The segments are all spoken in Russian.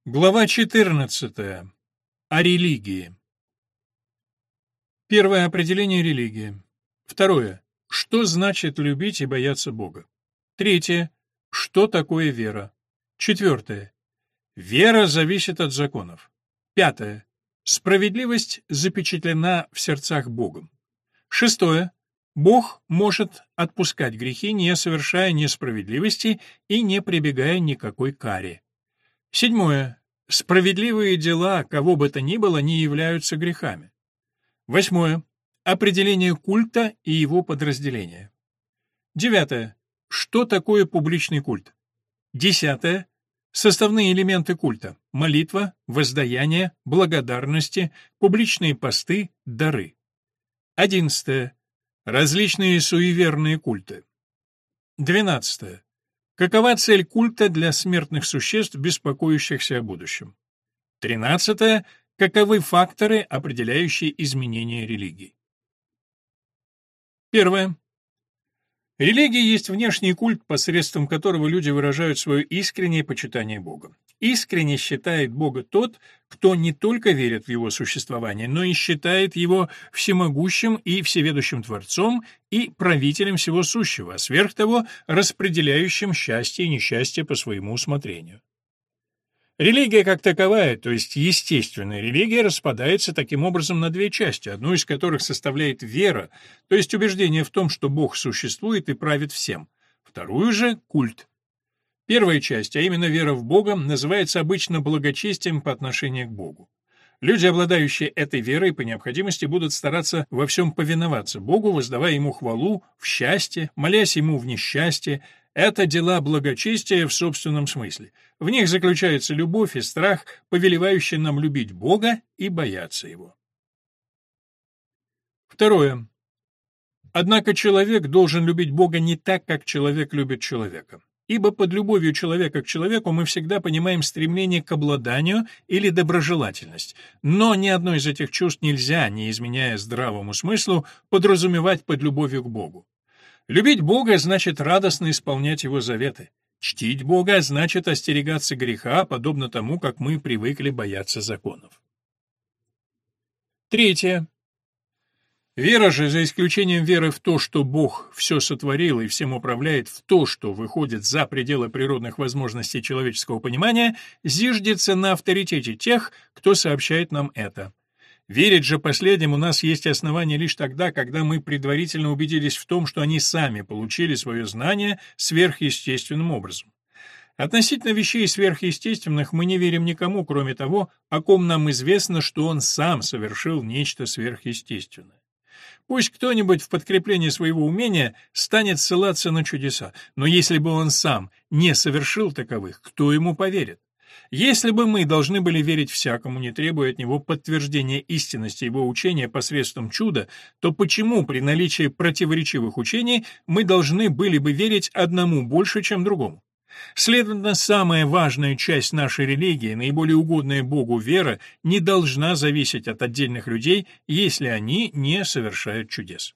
Глава 14. О религии. Первое. Определение религии. Второе. Что значит любить и бояться Бога? Третье. Что такое вера? Четвертое. Вера зависит от законов. Пятое. Справедливость запечатлена в сердцах Богом. Шестое. Бог может отпускать грехи, не совершая несправедливости и не прибегая ни к никакой каре. Седьмое. Справедливые дела, кого бы то ни было, не являются грехами. Восьмое. Определение культа и его подразделения. Девятое. Что такое публичный культ? Десятое. Составные элементы культа: молитва, воздаяние, благодарности, публичные посты, дары. Одиннадцатое. Различные суеверные культы. Двенадцатое. Какова цель культа для смертных существ, беспокоящихся о будущем? 13. Каковы факторы, определяющие изменение религии? Первое. Религия есть внешний культ, посредством которого люди выражают свое искреннее почитание Бога. Искренне считает Бога тот, кто не только верит в Его существование, но и считает Его всемогущим и всеведущим Творцом и правителем всего сущего, а сверх того распределяющим счастье и несчастье по своему усмотрению. Религия как таковая, то есть естественная религия, распадается таким образом на две части, одну из которых составляет вера, то есть убеждение в том, что Бог существует и правит всем, вторую же — культ. Первая часть, а именно вера в Бога, называется обычно благочестием по отношению к Богу. Люди, обладающие этой верой, по необходимости будут стараться во всем повиноваться Богу, воздавая Ему хвалу в счастье, молясь Ему в несчастье. Это дела благочестия в собственном смысле. В них заключается любовь и страх, повелевающие нам любить Бога и бояться Его. Второе. Однако человек должен любить Бога не так, как человек любит человека. Ибо под любовью человека к человеку мы всегда понимаем стремление к обладанию или доброжелательность. Но ни одно из этих чувств нельзя, не изменяя здравому смыслу, подразумевать под любовью к Богу. Любить Бога значит радостно исполнять Его заветы. Чтить Бога значит остерегаться греха, подобно тому, как мы привыкли бояться законов. Третье. Вера же, за исключением веры в то, что Бог все сотворил и всем управляет, в то, что выходит за пределы природных возможностей человеческого понимания, зиждется на авторитете тех, кто сообщает нам это. Верить же последним у нас есть основания лишь тогда, когда мы предварительно убедились в том, что они сами получили свое знание сверхъестественным образом. Относительно вещей сверхъестественных мы не верим никому, кроме того, о ком нам известно, что он сам совершил нечто сверхъестественное. Пусть кто-нибудь в подкреплении своего умения станет ссылаться на чудеса, но если бы он сам не совершил таковых, кто ему поверит? Если бы мы должны были верить всякому, не требуя от него подтверждения истинности его учения посредством чуда, то почему при наличии противоречивых учений мы должны были бы верить одному больше, чем другому? Следовательно, самая важная часть нашей религии, наиболее угодная Богу вера, не должна зависеть от отдельных людей, если они не совершают чудес.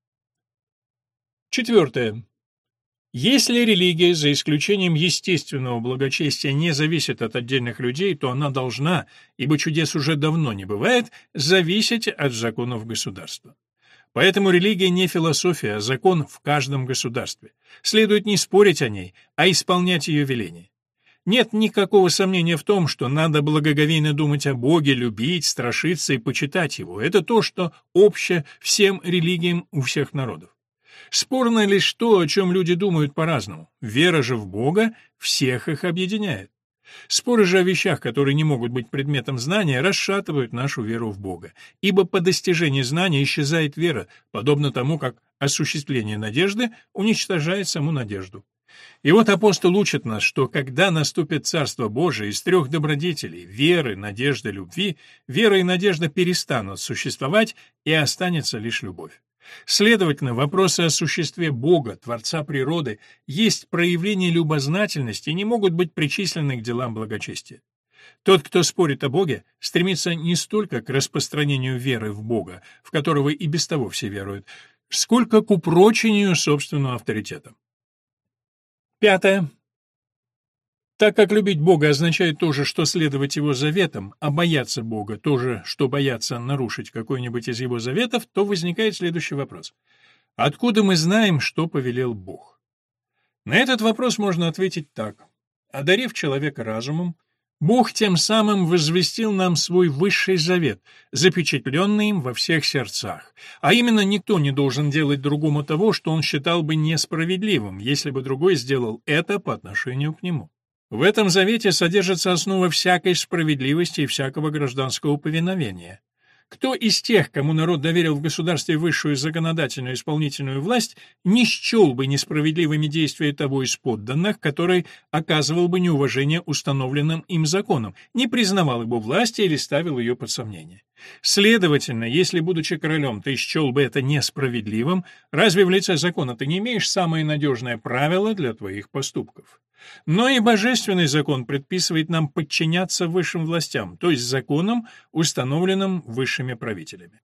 Четвертое. Если религия, за исключением естественного благочестия, не зависит от отдельных людей, то она должна, ибо чудес уже давно не бывает, зависеть от законов государства. Поэтому религия не философия, а закон в каждом государстве. Следует не спорить о ней, а исполнять ее веления. Нет никакого сомнения в том, что надо благоговейно думать о Боге, любить, страшиться и почитать Его. Это то, что обще всем религиям у всех народов. Спорно лишь то, о чем люди думают по-разному. Вера же в Бога всех их объединяет. Споры же о вещах, которые не могут быть предметом знания, расшатывают нашу веру в Бога, ибо по достижении знания исчезает вера, подобно тому, как осуществление надежды уничтожает саму надежду. И вот апостол учит нас, что когда наступит Царство Божие, из трех добродетелей — веры, надежды, любви — вера и надежда перестанут существовать, и останется лишь любовь. Следовательно, вопросы о существе Бога, Творца природы, есть проявление любознательности и не могут быть причислены к делам благочестия. Тот, кто спорит о Боге, стремится не столько к распространению веры в Бога, в которого и без того все веруют, сколько к упрочению собственного авторитета. Пятое. Так как любить Бога означает то же, что следовать Его заветам, а бояться Бога то же, что бояться нарушить какой-нибудь из Его заветов, то возникает следующий вопрос. Откуда мы знаем, что повелел Бог? На этот вопрос можно ответить так. Одарив человека разумом, Бог тем самым возвестил нам свой высший завет, запечатленный им во всех сердцах. А именно, никто не должен делать другому того, что он считал бы несправедливым, если бы другой сделал это по отношению к нему. В этом завете содержится основа всякой справедливости и всякого гражданского повиновения. Кто из тех, кому народ доверил в государстве высшую законодательную и исполнительную власть, не счел бы несправедливыми действия того из подданных, который оказывал бы неуважение установленным им законам, не признавал его власти или ставил ее под сомнение? Следовательно, если, будучи королем, ты счел бы это несправедливым, разве в лице закона ты не имеешь самое надежное правило для твоих поступков? Но и божественный закон предписывает нам подчиняться высшим властям, то есть законам, установленным высшими правителями.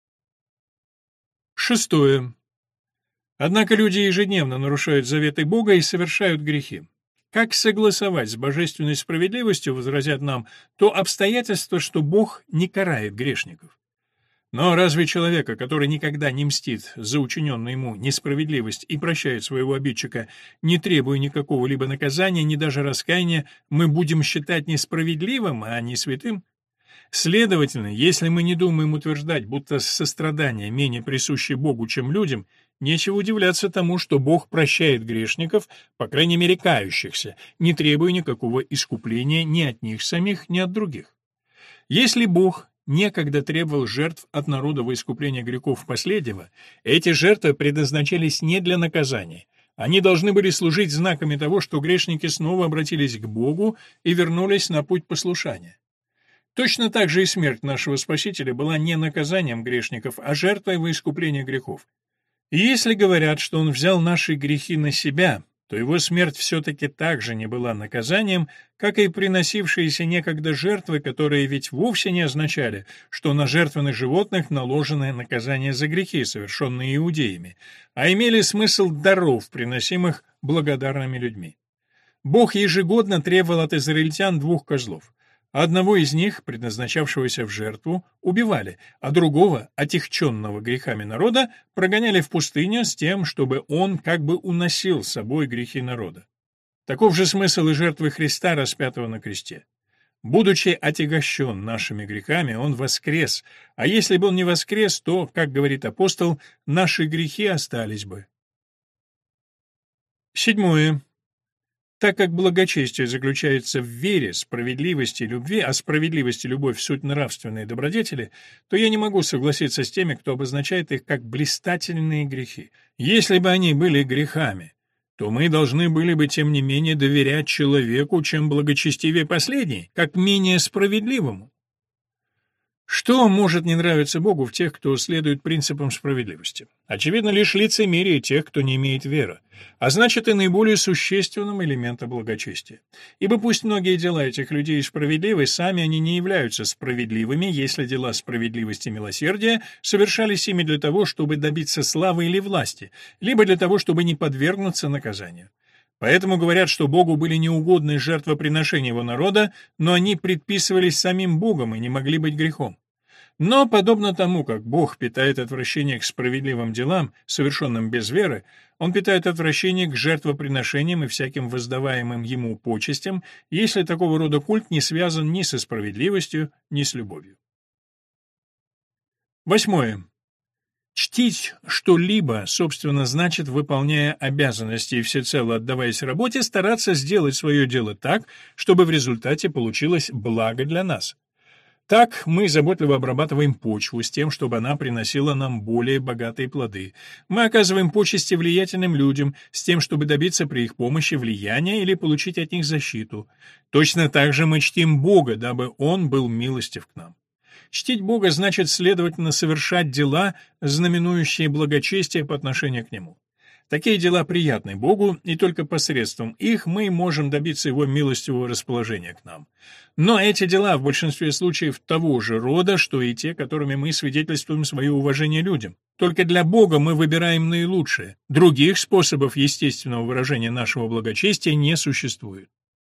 Шестое. Однако люди ежедневно нарушают заветы Бога и совершают грехи. Как согласовать с божественной справедливостью, возразят нам, то обстоятельство, что Бог не карает грешников? Но разве человека, который никогда не мстит за учиненную ему несправедливость и прощает своего обидчика, не требуя никакого либо наказания, ни даже раскаяния, мы будем считать несправедливым, а не святым? Следовательно, если мы не думаем утверждать, будто сострадание менее присуще Богу, чем людям, нечего удивляться тому, что Бог прощает грешников, по крайней мере кающихся, не требуя никакого искупления ни от них самих, ни от других. Если Бог некогда требовал жертв от народа во искупление грехов последнего, эти жертвы предназначались не для наказания. Они должны были служить знаками того, что грешники снова обратились к Богу и вернулись на путь послушания. Точно так же и смерть нашего Спасителя была не наказанием грешников, а жертвой во искупление грехов. И если говорят, что Он взял наши грехи на себя, то Его смерть все-таки также не была наказанием, как и приносившиеся некогда жертвы, которые ведь вовсе не означали, что на жертвенных животных наложено наказание за грехи, совершенные иудеями, а имели смысл даров, приносимых благодарными людьми. Бог ежегодно требовал от израильтян 2 козлов. Одного из них, предназначавшегося в жертву, убивали, а другого, отягченного грехами народа, прогоняли в пустыню с тем, чтобы он как бы уносил с собой грехи народа. Таков же смысл и жертвы Христа, распятого на кресте. Будучи отягощен нашими грехами, он воскрес, а если бы он не воскрес, то, как говорит апостол, наши грехи остались бы. Седьмое. Так как благочестие заключается в вере, справедливости и любви, а справедливость и любовь — суть нравственные добродетели, то я не могу согласиться с теми, кто обозначает их как блистательные грехи. Если бы они были грехами, то мы должны были бы, тем не менее, доверять человеку, чем благочестивее последний, как менее справедливому. Что может не нравиться Богу в тех, кто следует принципам справедливости? Очевидно, лишь лицемерие тех, кто не имеет веры, а значит и наиболее существенным элементом благочестия. Ибо пусть многие дела этих людей справедливы, сами они не являются справедливыми, если дела справедливости и милосердия совершались ими для того, чтобы добиться славы или власти, либо для того, чтобы не подвергнуться наказанию. Поэтому говорят, что Богу были неугодны жертвоприношения его народа, но они предписывались самим Богом и не могли быть грехом. Но, подобно тому, как Бог питает отвращение к справедливым делам, совершенным без веры, Он питает отвращение к жертвоприношениям и всяким воздаваемым Ему почестям, если такого рода культ не связан ни со справедливостью, ни с любовью. Восьмое. Чтить что-либо, собственно, значит, выполняя обязанности и всецело отдаваясь работе, стараться сделать свое дело так, чтобы в результате получилось благо для нас. Так мы заботливо обрабатываем почву с тем, чтобы она приносила нам более богатые плоды. Мы оказываем почести влиятельным людям с тем, чтобы добиться при их помощи влияния или получить от них защиту. Точно так же мы чтим Бога, дабы Он был милостив к нам. Чтить Бога значит, следовательно, совершать дела, знаменующие благочестие по отношению к Нему. Такие дела приятны Богу, и только посредством их мы можем добиться Его милостивого расположения к нам. Но эти дела в большинстве случаев того же рода, что и те, которыми мы свидетельствуем свое уважение людям. Только для Бога мы выбираем наилучшее. Других способов естественного выражения нашего благочестия не существует.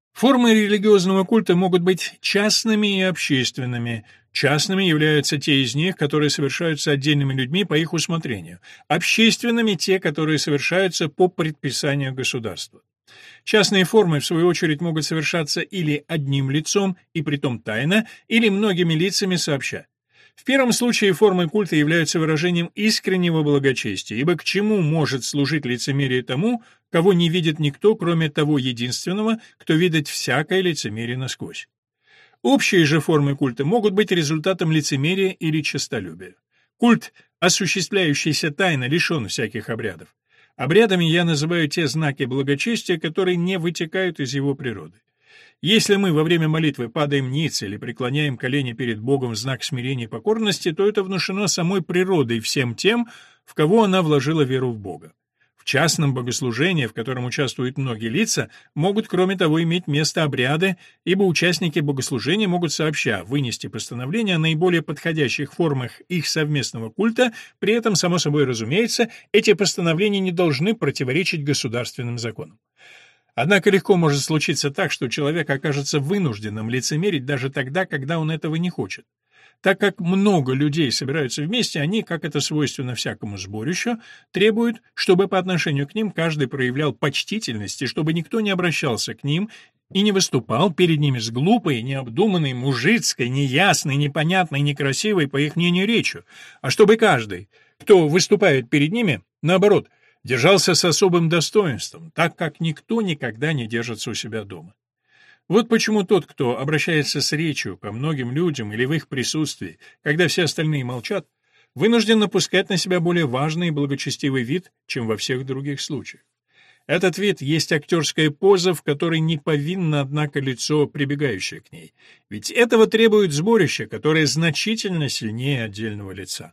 Формы религиозного культа могут быть частными и общественными. Частными являются те из них, которые совершаются отдельными людьми по их усмотрению. Общественными — те, которые совершаются по предписанию государства. Частные формы, в свою очередь, могут совершаться или одним лицом, и притом тайно, или многими лицами сообща. В первом случае формы культа являются выражением искреннего благочестия, ибо к чему может служить лицемерие тому, кого не видит никто, кроме того единственного, кто видит всякое лицемерие насквозь. Общие же формы культа могут быть результатом лицемерия или честолюбия. Культ, осуществляющийся тайно, лишен всяких обрядов. Обрядами я называю те знаки благочестия, которые не вытекают из его природы. Если мы во время молитвы падаем ниц или преклоняем колени перед Богом в знак смирения и покорности, то это внушено самой природой всем тем, в кого она вложила веру в Бога. В частном богослужении, в котором участвуют многие лица, могут, кроме того, иметь место обряды, ибо участники богослужения могут сообща вынести постановление о наиболее подходящих формах их совместного культа, при этом, само собой разумеется, эти постановления не должны противоречить государственным законам. Однако легко может случиться так, что человек окажется вынужденным лицемерить даже тогда, когда он этого не хочет. Так как много людей собираются вместе, они, как это свойственно всякому сборищу, требуют, чтобы по отношению к ним каждый проявлял почтительность, и чтобы никто не обращался к ним и не выступал перед ними с глупой, необдуманной, мужицкой, неясной, непонятной, некрасивой, по их мнению, речью, а чтобы каждый, кто выступает перед ними, наоборот, держался с особым достоинством, так как никто никогда не держится у себя дома. Вот почему тот, кто обращается с речью ко многим людям или в их присутствии, когда все остальные молчат, вынужден напускать на себя более важный и благочестивый вид, чем во всех других случаях. Этот вид есть актерская поза, в которой не повинно, однако, лицо, прибегающее к ней. Ведь этого требует сборище, которое значительно сильнее отдельного лица.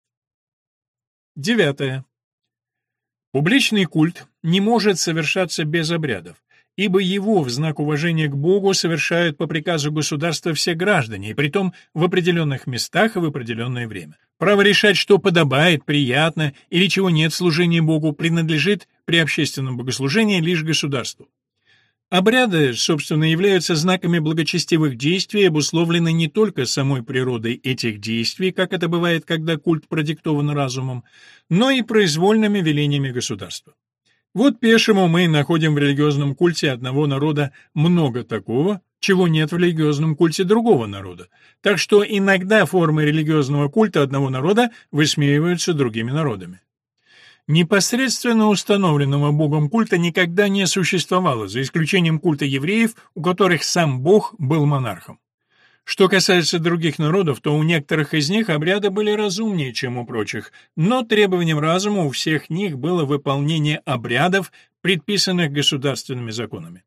9. Публичный культ не может совершаться без обрядов, ибо его в знак уважения к Богу совершают по приказу государства все граждане, и притом в определенных местах и в определенное время. Право решать, что подобает, приятно или чего нет в служении Богу, принадлежит при общественном богослужении лишь государству. Обряды, собственно, являются знаками благочестивых действий, обусловлены не только самой природой этих действий, как это бывает, когда культ продиктован разумом, но и произвольными велениями государства. Вот пешему мы находим в религиозном культе одного народа много такого, чего нет в религиозном культе другого народа, так что иногда формы религиозного культа одного народа высмеиваются другими народами. Непосредственно установленного Богом культа никогда не существовало, за исключением культа евреев, у которых сам Бог был монархом. Что касается других народов, то у некоторых из них обряды были разумнее, чем у прочих, но требованием разума у всех них было выполнение обрядов, предписанных государственными законами.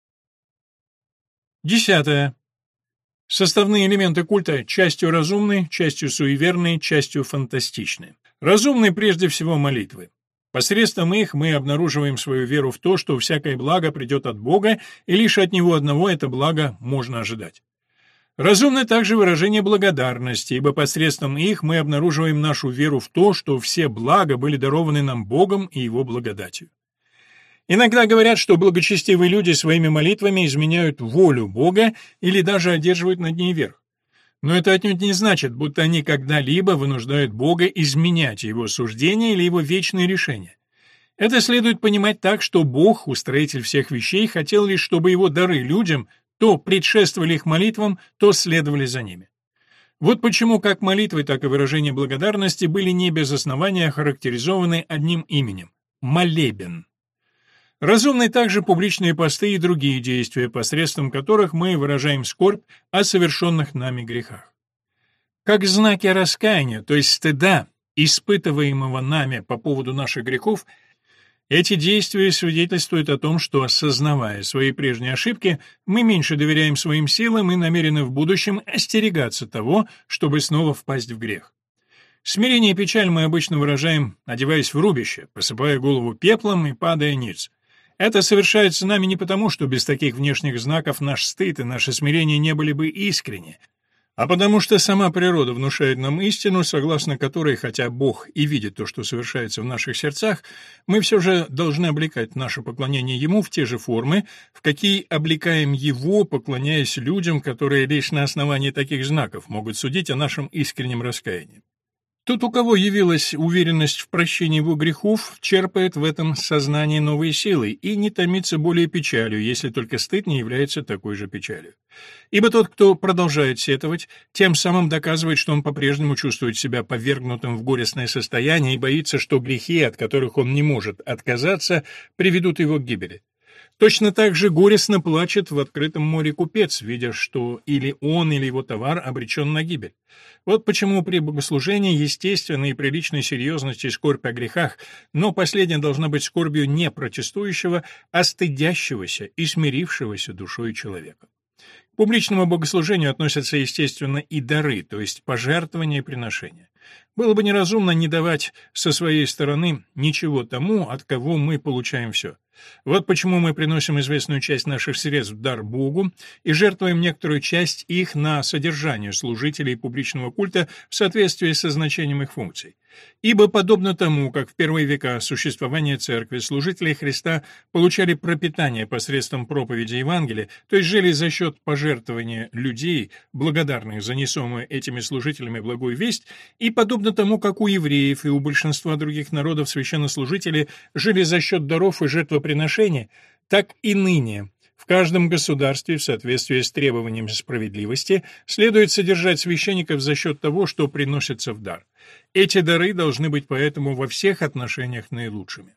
10. Составные элементы культа частью разумны, частью суеверны, частью фантастичны. Разумны прежде всего молитвы. Посредством их мы обнаруживаем свою веру в то, что всякое благо придет от Бога, и лишь от Него одного это благо можно ожидать. Разумны также выражение благодарности, ибо посредством их мы обнаруживаем нашу веру в то, что все блага были дарованы нам Богом и Его благодатью. Иногда говорят, что благочестивые люди своими молитвами изменяют волю Бога или даже одерживают над ней верх. Но это отнюдь не значит, будто они когда-либо вынуждают Бога изменять Его суждения или Его вечные решения. Это следует понимать так, что Бог, устроитель всех вещей, хотел лишь, чтобы Его дары людям то предшествовали их молитвам, то следовали за ними. Вот почему как молитвы, так и выражения благодарности были не без основания характеризованы одним именем – молебен. Разумны также публичные посты и другие действия, посредством которых мы выражаем скорбь о совершенных нами грехах. Как знаки раскаяния, то есть стыда, испытываемого нами по поводу наших грехов, эти действия свидетельствуют о том, что, осознавая свои прежние ошибки, мы меньше доверяем своим силам и намерены в будущем остерегаться того, чтобы снова впасть в грех. Смирение и печаль мы обычно выражаем, одеваясь в рубище, посыпая голову пеплом и падая ниц. Это совершается нами не потому, что без таких внешних знаков наш стыд и наше смирение не были бы искренни, а потому что сама природа внушает нам истину, согласно которой, хотя Бог и видит то, что совершается в наших сердцах, мы все же должны облекать наше поклонение Ему в те же формы, в какие облекаем Его, поклоняясь людям, которые лишь на основании таких знаков могут судить о нашем искреннем раскаянии. Тот, у кого явилась уверенность в прощении его грехов, черпает в этом сознании новые силы и не томится более печалью, если только стыд не является такой же печалью. Ибо тот, кто продолжает сетовать, тем самым доказывает, что он по-прежнему чувствует себя повергнутым в горестное состояние и боится, что грехи, от которых он не может отказаться, приведут его к гибели. Точно так же горестно плачет в открытом море купец, видя, что или он, или его товар обречен на гибель. Вот почему при богослужении естественной и приличной серьезности скорбь о грехах, но последняя должна быть скорбью не протестующего, а стыдящегося и смирившегося душой человека. К публичному богослужению относятся, естественно, и дары, то есть пожертвования и приношения. Было бы неразумно не давать со своей стороны ничего тому, от кого мы получаем все. Вот почему мы приносим известную часть наших средств в дар Богу и жертвуем некоторую часть их на содержание служителей публичного культа в соответствии со значением их функций. Ибо подобно тому, как в первые века существования церкви служители Христа получали пропитание посредством проповеди Евангелия, то есть жили за счет пожертвования людей, благодарных за несомую этими служителями благую весть, и подобно тому, как у евреев и у большинства других народов священнослужители жили за счет даров и жертвоприношения, так и ныне в каждом государстве в соответствии с требованиями справедливости следует содержать священников за счет того, что приносится в дар. Эти дары должны быть поэтому во всех отношениях наилучшими.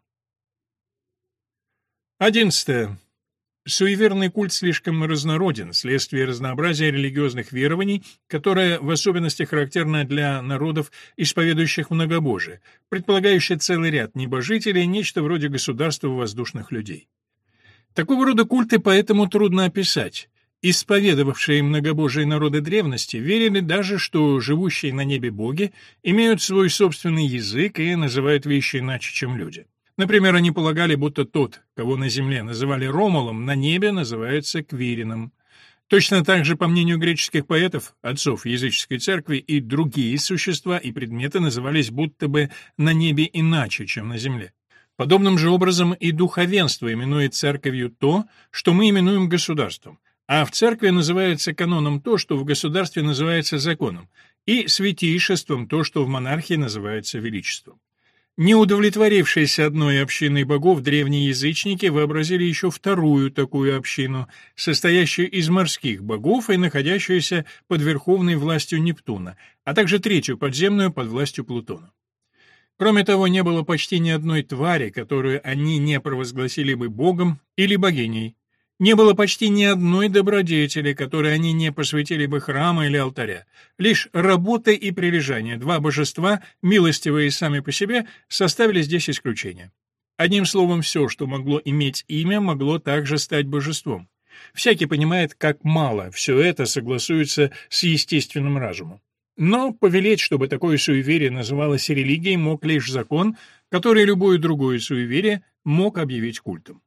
11. Суеверный культ слишком разнороден, вследствие разнообразия религиозных верований, которое в особенности характерно для народов, исповедующих многобожие, предполагающее целый ряд небожителей, нечто вроде государства воздушных людей. Такого рода культы поэтому трудно описать. Исповедовавшие многобожие народы древности верили даже, что живущие на небе боги имеют свой собственный язык и называют вещи иначе, чем люди. Например, они полагали, будто тот, кого на земле называли Ромулом, на небе называется Квирином. Точно так же, по мнению греческих поэтов, отцов языческой церкви, и другие существа и предметы назывались будто бы на небе иначе, чем на земле. Подобным же образом и духовенство именует церковью то, что мы именуем государством, а в церкви называется каноном то, что в государстве называется законом, и святейшеством то, что в монархии называется величеством. Не удовлетворившиеся одной общиной богов, древние язычники вообразили еще вторую такую общину, состоящую из морских богов и находящуюся под верховной властью Нептуна, а также третью подземную под властью Плутона. Кроме того, не было почти ни одной твари, которую они не провозгласили бы богом или богиней. Не было почти ни одной добродетели, которой они не посвятили бы храма или алтаря. Лишь работа и прилежание, два божества, милостивые сами по себе, составили здесь исключение. Одним словом, все, что могло иметь имя, могло также стать божеством. Всякий понимает, как мало все это согласуется с естественным разумом. Но повелеть, чтобы такое суеверие называлось религией, мог лишь закон, который любое другое суеверие мог объявить культом.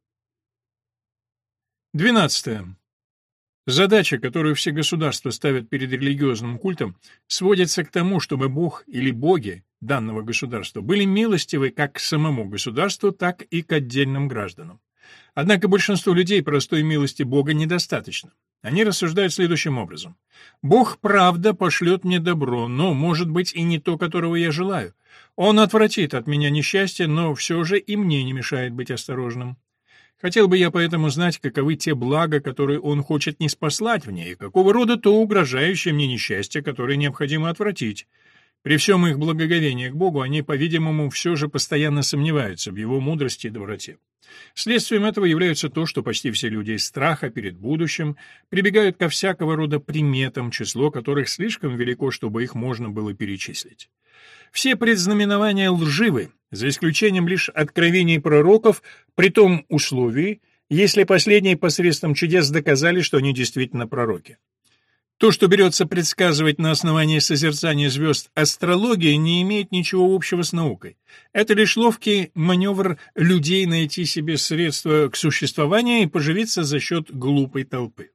12. Задача, которую все государства ставят перед религиозным культом, сводится к тому, чтобы бог или боги данного государства были милостивы как к самому государству, так и к отдельным гражданам. Однако большинству людей простой милости Бога недостаточно. Они рассуждают следующим образом. «Бог, правда, пошлет мне добро, но, может быть, и не то, которого я желаю. Он отвратит от меня несчастье, но все же и мне не мешает быть осторожным. Хотел бы я поэтому знать, каковы те блага, которые он хочет ниспослать мне, и какого рода то угрожающее мне несчастье, которое необходимо отвратить. При всем их благоговении к Богу они, по-видимому, все же постоянно сомневаются в его мудрости и доброте. Следствием этого является то, что почти все люди из страха перед будущим прибегают ко всякого рода приметам, число которых слишком велико, чтобы их можно было перечислить. Все предзнаменования лживы, за исключением лишь откровений пророков, при том условии, если последние посредством чудес доказали, что они действительно пророки. То, что берется предсказывать на основании созерцания звезд астрологии, не имеет ничего общего с наукой. Это лишь ловкий маневр людей найти себе средства к существованию и поживиться за счет глупой толпы.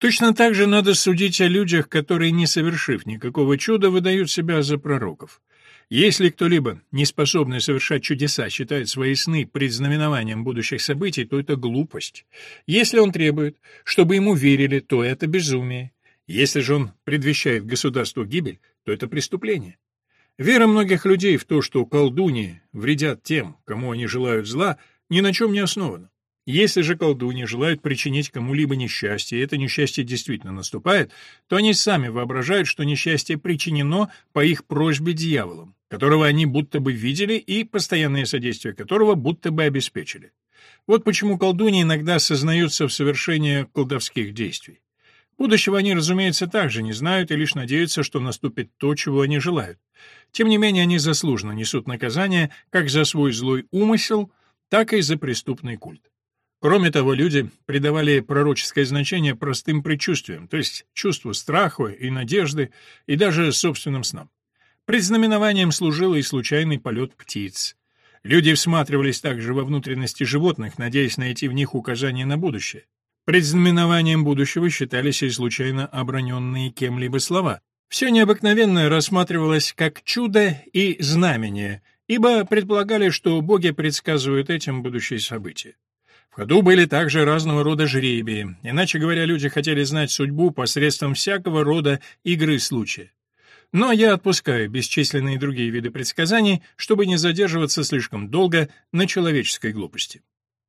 Точно так же надо судить о людях, которые, не совершив никакого чуда, выдают себя за пророков. Если кто-либо, не способный совершать чудеса, считает свои сны предзнаменованием будущих событий, то это глупость. Если он требует, чтобы ему верили, то это безумие. Если же он предвещает государству гибель, то это преступление. Вера многих людей в то, что колдуньи вредят тем, кому они желают зла, ни на чем не основана. Если же колдуньи желают причинить кому-либо несчастье, и это несчастье действительно наступает, то они сами воображают, что несчастье причинено по их просьбе дьяволом, которого они будто бы видели и постоянное содействие которого будто бы обеспечили. Вот почему колдуньи иногда сознаются в совершении колдовских действий. Будущего они, разумеется, также не знают и лишь надеются, что наступит то, чего они желают. Тем не менее, они заслуженно несут наказание как за свой злой умысел, так и за преступный культ. Кроме того, люди придавали пророческое значение простым предчувствиям, то есть чувству страха и надежды, и даже собственным снам. Предзнаменованием служил и случайный полет птиц. Люди всматривались также во внутренности животных, надеясь найти в них указания на будущее. Предзнаменованием будущего считались и случайно оброненные кем-либо слова. Все необыкновенное рассматривалось как чудо и знамение, ибо предполагали, что боги предсказывают этим будущие события. В ходу были также разного рода жребии, иначе говоря, люди хотели знать судьбу посредством всякого рода игры случая. Но я отпускаю бесчисленные другие виды предсказаний, чтобы не задерживаться слишком долго на человеческой глупости.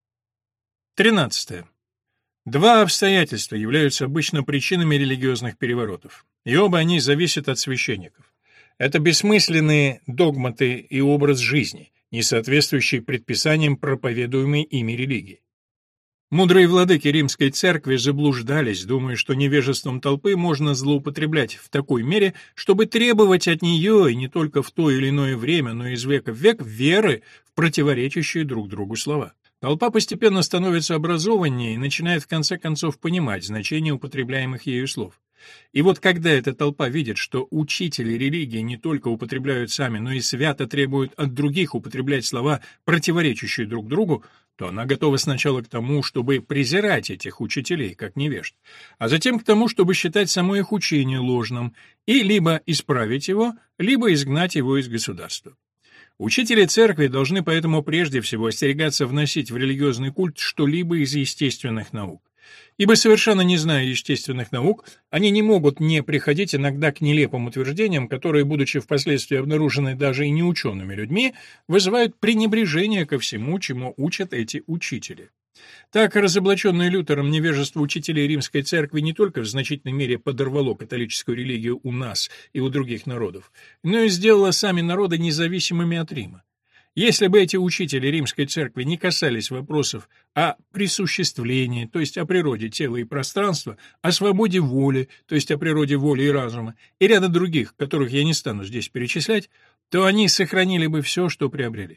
13. Два обстоятельства являются обычно причинами религиозных переворотов, и оба они зависят от священников. Это бессмысленные догматы и образ жизни, не соответствующий предписаниям проповедуемой ими религии. Мудрые владыки Римской церкви заблуждались, думая, что невежеством толпы можно злоупотреблять в такой мере, чтобы требовать от нее, и не только в то или иное время, но и из века в век, веры в противоречащие друг другу слова. Толпа постепенно становится образованнее и начинает в конце концов понимать значение употребляемых ею слов. И вот когда эта толпа видит, что учители религии не только употребляют сами, но и свято требуют от других употреблять слова, противоречащие друг другу, то она готова сначала к тому, чтобы презирать этих учителей, как невежд, а затем к тому, чтобы считать само их учение ложным, и либо исправить его, либо изгнать его из государства. Учители церкви должны поэтому прежде всего остерегаться вносить в религиозный культ что-либо из естественных наук. Ибо, совершенно не зная естественных наук, они не могут не приходить иногда к нелепым утверждениям, которые, будучи впоследствии обнаружены даже и неучеными людьми, вызывают пренебрежение ко всему, чему учат эти учители. Так, разоблаченное Лютером невежество учителей Римской Церкви не только в значительной мере подорвало католическую религию у нас и у других народов, но и сделало сами народы независимыми от Рима. Если бы эти учители Римской Церкви не касались вопросов о присуществлении, то есть о природе тела и пространства, о свободе воли, то есть о природе воли и разума, и ряда других, которых я не стану здесь перечислять, то они сохранили бы все, что приобрели.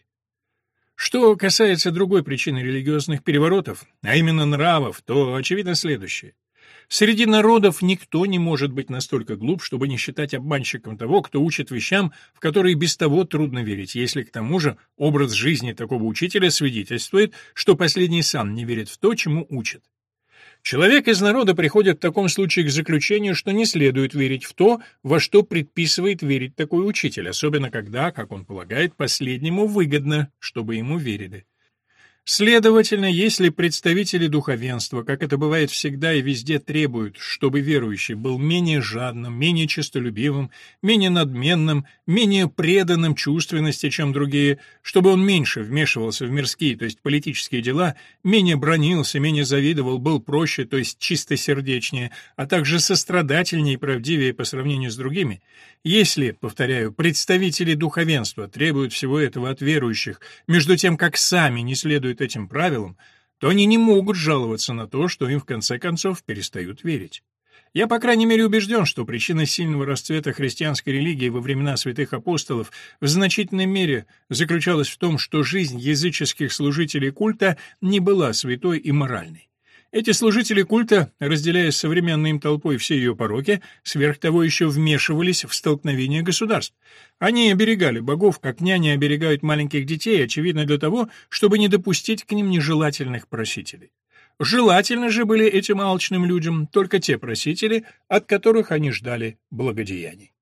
Что касается другой причины религиозных переворотов, а именно нравов, то очевидно следующее. Среди народов никто не может быть настолько глуп, чтобы не считать обманщиком того, кто учит вещам, в которые без того трудно верить, если к тому же образ жизни такого учителя свидетельствует, что последний сам не верит в то, чему учит. Человек из народа приходит в таком случае к заключению, что не следует верить в то, во что предписывает верить такой учитель, особенно когда, как он полагает, последнему выгодно, чтобы ему верили. Следовательно, если представители духовенства, как это бывает всегда и везде, требуют, чтобы верующий был менее жадным, менее честолюбивым, менее надменным, менее преданным чувственности, чем другие, чтобы он меньше вмешивался в мирские, то есть политические дела, менее бранился, менее завидовал, был проще, то есть чистосердечнее, а также сострадательнее и правдивее по сравнению с другими, если, повторяю, представители духовенства требуют всего этого от верующих, между тем как сами не следуют этим правилам, то они не могут жаловаться на то, что им в конце концов перестают верить. Я, по крайней мере, убежден, что причина сильного расцвета христианской религии во времена святых апостолов в значительной мере заключалась в том, что жизнь языческих служителей культа не была святой и моральной. Эти служители культа, разделяя с современной им толпой все ее пороки, сверх того еще вмешивались в столкновения государств. Они оберегали богов, как няни оберегают маленьких детей, очевидно для того, чтобы не допустить к ним нежелательных просителей. Желательно же были этим алчным людям только те просители, от которых они ждали благодеяний.